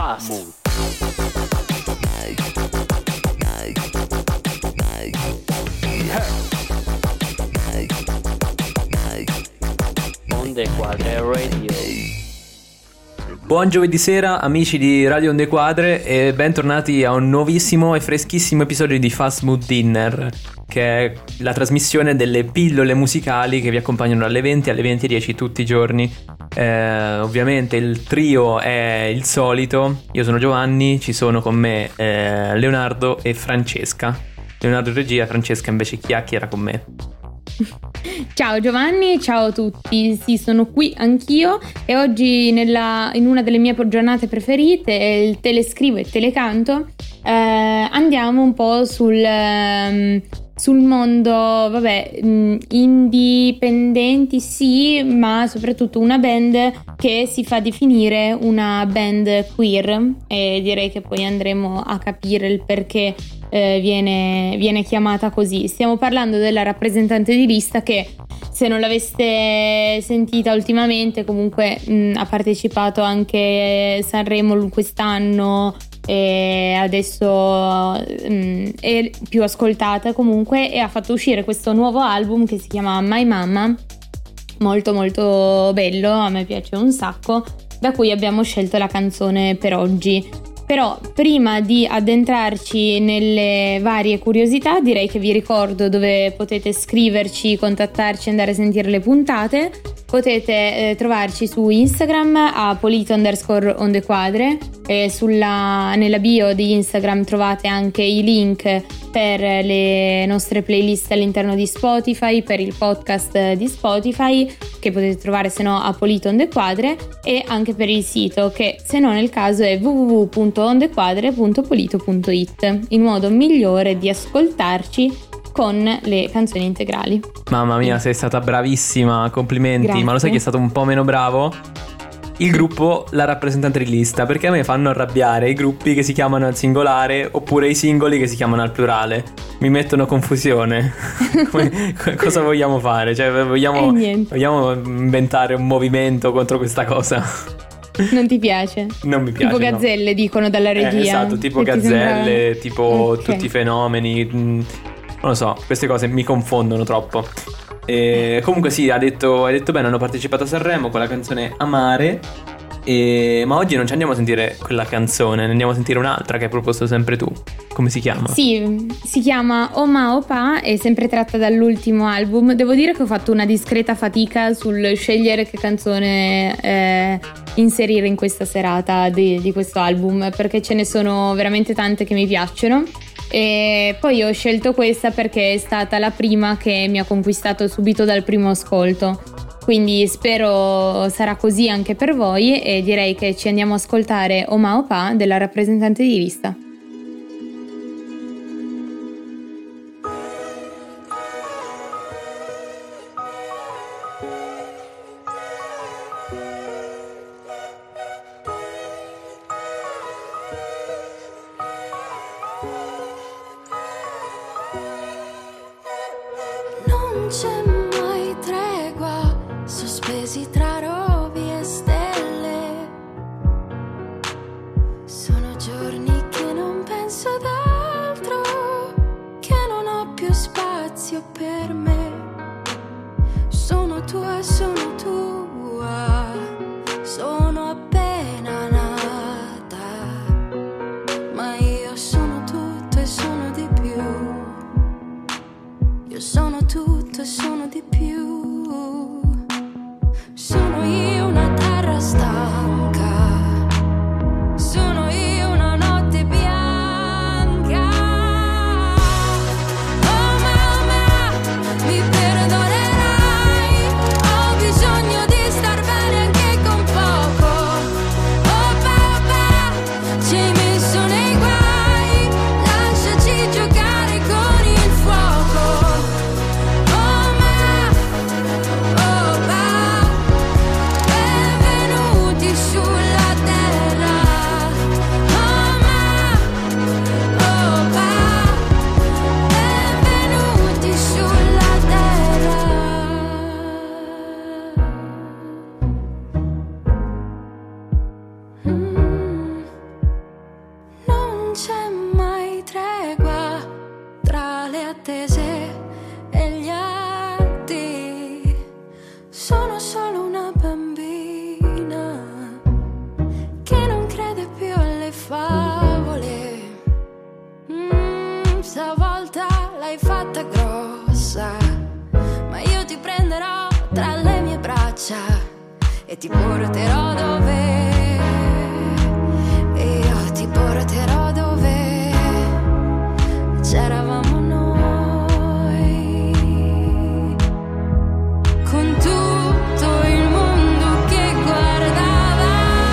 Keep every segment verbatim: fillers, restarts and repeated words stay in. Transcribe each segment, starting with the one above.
Fast. Onde Quadre Radio. Buon giovedì sera amici di Radio Onde Quadre e bentornati a un nuovissimo e freschissimo episodio di Fast Mood Dinner, che è la trasmissione delle pillole musicali che vi accompagnano alle venti alle venti e dieci tutti i giorni. Eh, ovviamente il trio è il solito. Io sono Giovanni, ci sono con me eh, Leonardo e Francesca. Leonardo in regia, Francesca invece chiacchiera con me. Ciao Giovanni, ciao a tutti, sì, sono qui anch'io e oggi nella, in una delle mie giornate preferite, il telescrivo e il telecanto, eh, andiamo un po' sul, um, sul mondo, vabbè, indipendenti sì, ma soprattutto una band che si fa definire una band queer, e direi che poi andremo a capire il perché Eh, viene, viene chiamata così. Stiamo parlando della rappresentante di lista che, se non l'aveste sentita ultimamente, comunque mh, ha partecipato anche a Sanremo quest'anno e adesso mh, è più ascoltata comunque, e ha fatto uscire questo nuovo album che si chiama My Mama, molto molto bello, a me piace un sacco, da cui abbiamo scelto la canzone per oggi. Però prima di addentrarci nelle varie curiosità, direi che vi ricordo dove potete scriverci, contattarci e andare a sentire le puntate. Potete eh, trovarci su Instagram a polito underscore ondequadre, e sulla, nella bio di Instagram trovate anche i link per le nostre playlist all'interno di Spotify, per il podcast di Spotify che potete trovare se no a Polito Ondequadre, e anche per il sito che, se no nel caso, è w w w punto ondequadre punto polito punto i t, il modo migliore di ascoltarci con le canzoni integrali. Mamma mia, sei stata bravissima, complimenti. Grazie. Ma lo sai chi è stato un po' meno bravo? Il gruppo, la rappresentante di lista, perché a me fanno arrabbiare i gruppi che si chiamano al singolare oppure i singoli che si chiamano al plurale. Mi mettono confusione. Come, cosa vogliamo fare? Cioè, vogliamo, vogliamo inventare un movimento contro questa cosa? Non ti piace? Non mi piace. Tipo gazzelle, no. Dicono dalla regia. Eh, esatto, tipo che gazzelle, ti tipo okay. tutti i fenomeni. Non lo so, queste cose mi confondono troppo. E comunque sì, ha detto, hai detto bene, hanno partecipato a Sanremo con la canzone Amare. E... ma oggi non ci andiamo a sentire quella canzone, ne andiamo a sentire un'altra che hai proposto sempre tu. Come si chiama? Sì, si chiama Oma Opa, è sempre tratta dall'ultimo album. Devo dire che ho fatto una discreta fatica sul scegliere che canzone eh, inserire in questa serata di, di questo album, perché ce ne sono veramente tante che mi piacciono. E poi ho scelto questa perché è stata la prima che mi ha conquistato subito dal primo ascolto, quindi spero sarà così anche per voi, e direi che ci andiamo a ascoltare Oma Opa della rappresentante di lista. Non c'è mai tregua, sospesi tra rovi e stelle. Sono giorni che non porterò dove, e io ti porterò dove c'eravamo noi, con tutto il mondo che guardava.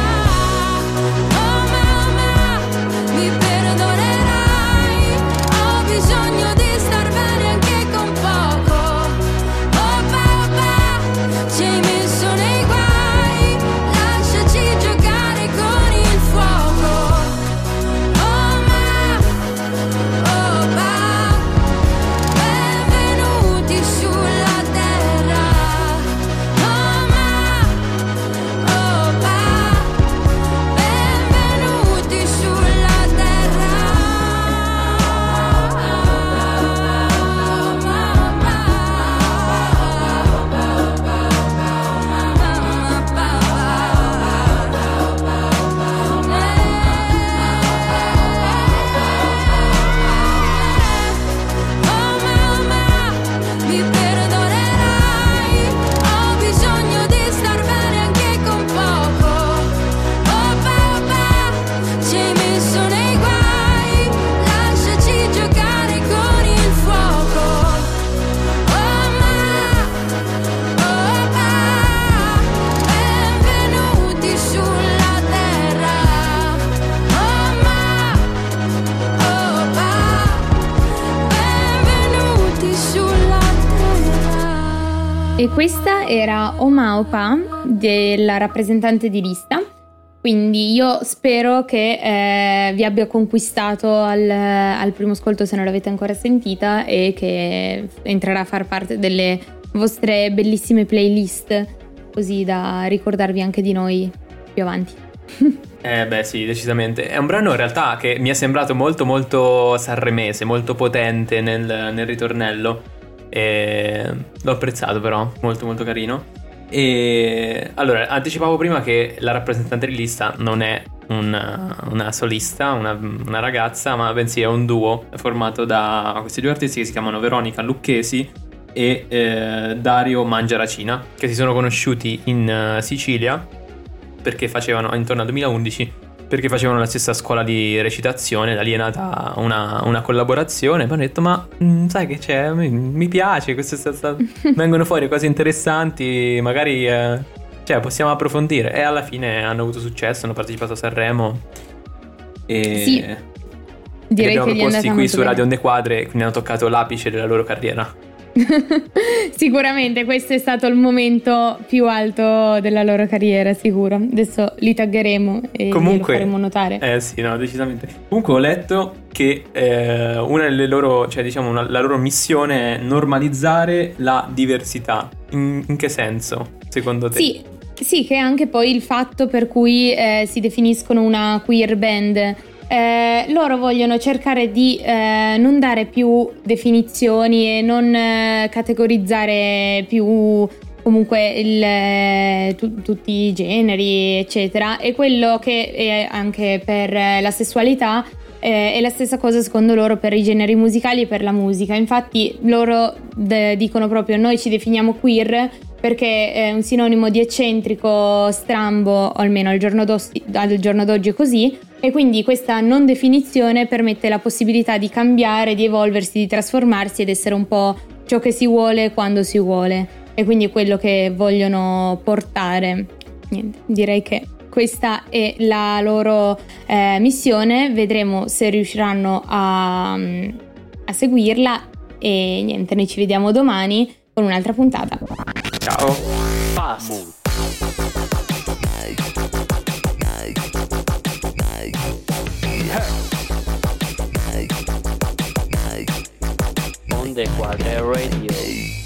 Oh mamma, mi perdonerai, ho bisogno di star bene anche con poco. Oh papà, ci hai messo nei guai, lasciaci giocare con il fuoco. Oh ma, oh pa, benvenuti sulla terra. Oh ma, oh pa, benvenuti sulla terra. Oh mamma, mi perdonerai, ho bisogno di star bene anche con poco. Oh papà, ci hai messo nei guai, lasciaci giocare con il fuoco. Oh ma, oh pa, benvenuti sulla terra. Oh ma, oh pa, benvenuti sulla terra. E questa era Oma Opa della rappresentante di lista. Quindi io spero che eh, vi abbia conquistato al, al primo ascolto, se non l'avete ancora sentita, e che entrerà a far parte delle vostre bellissime playlist, così da ricordarvi anche di noi più avanti. Eh beh sì, decisamente. È un brano in realtà che mi è sembrato molto molto sanremese, molto potente nel, nel ritornello. E l'ho apprezzato però, molto molto carino. E allora, anticipavo prima che la rappresentante di lista non è una, una solista, una, una ragazza, ma bensì è un duo formato da questi due artisti che si chiamano Veronica Lucchesi e eh, Dario Mangiaracina, che si sono conosciuti in eh, Sicilia perché facevano, intorno al duemilaundici, perché facevano la stessa scuola di recitazione. Da lì è nata una, una collaborazione. Poi hanno detto, ma mh, sai che c'è, mi, mi piace, questo sta, sta... vengono fuori cose interessanti, magari eh, cioè possiamo approfondire. E alla fine hanno avuto successo, hanno partecipato a Sanremo e Sì, li direi abbiamo che gli è proposti andata qui molto su bene. Radio Onde Quadre, quindi hanno toccato l'apice della loro carriera. Sicuramente questo è stato il momento più alto della loro carriera, sicuro. Adesso li taggeremo e Comunque, glielo faremo notare. Eh sì, no, decisamente. Comunque ho letto che eh, una delle loro, cioè diciamo una, la loro missione è normalizzare la diversità. In, in che senso, secondo te? Sì, sì, che è anche poi il fatto per cui eh, si definiscono una queer band. Eh, loro vogliono cercare di eh, non dare più definizioni e non eh, categorizzare più comunque il, eh, tu, tutti i generi eccetera, e quello che è anche per la sessualità eh, è la stessa cosa secondo loro per i generi musicali e per la musica. Infatti loro de- dicono proprio: noi ci definiamo queer perché è un sinonimo di eccentrico, strambo, o almeno al giorno, al giorno d'oggi è così, e quindi questa non definizione permette la possibilità di cambiare, di evolversi, di trasformarsi ed essere un po' ciò che si vuole quando si vuole, e quindi è quello che vogliono portare. Niente, direi che questa è la loro eh, missione. Vedremo se riusciranno a, a seguirla, e niente, noi ci vediamo domani con un'altra puntata. Ciao. Fast. Onde Quadre Radio.